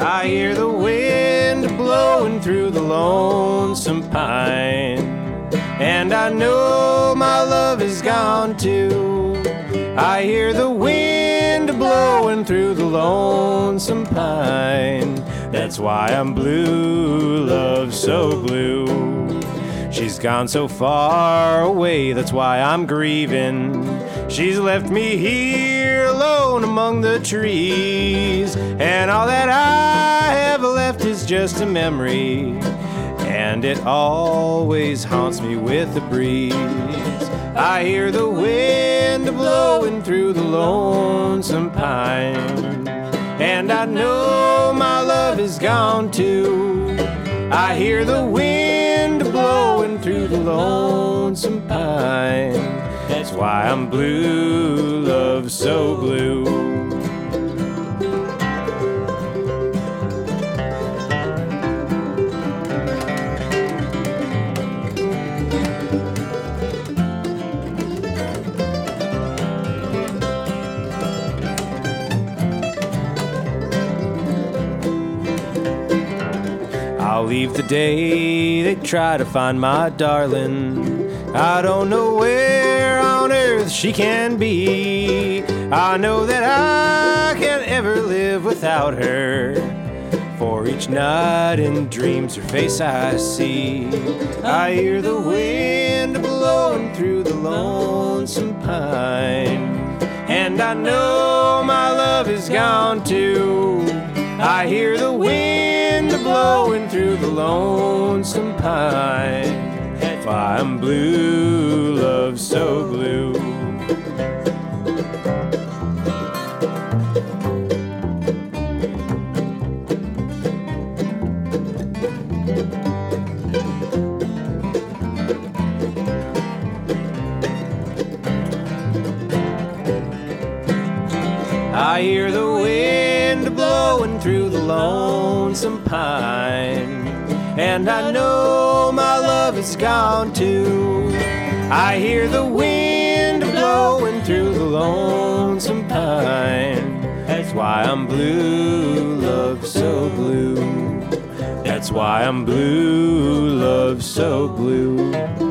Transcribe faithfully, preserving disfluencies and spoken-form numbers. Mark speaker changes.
Speaker 1: I hear the wind blowing through the lonesome pine, and I know my love is gone too. I hear the wind blowing through the lonesome pine. That's why I'm blue, love, so blue. She's gone so far away, that's why I'm grieving. She's left me here alone among the trees, and all that I have left is just a memory, and it always haunts me with the breeze. I hear the wind blowing through the lonesome pine, and I know my love is gone too. I hear the wind blowing through the lonesome pine. That's why I'm blue, love, so blue. I'll leave the day they try to find my darling. I don't know where on earth she can be. I know that I can't ever live without her, for each night in dreams her face I see. I hear the wind blowing through the lonesome pine, and I know my love is gone too. I hear the wind blowing through the lonesome pine. That's why I'm blue, love, so blue. I hear the wind blowing through the lonesome pine, and I know my love is gone too. I hear the wind blowing through the lonesome pine. That's why I'm blue, love, so blue. That's why I'm blue, love, so blue.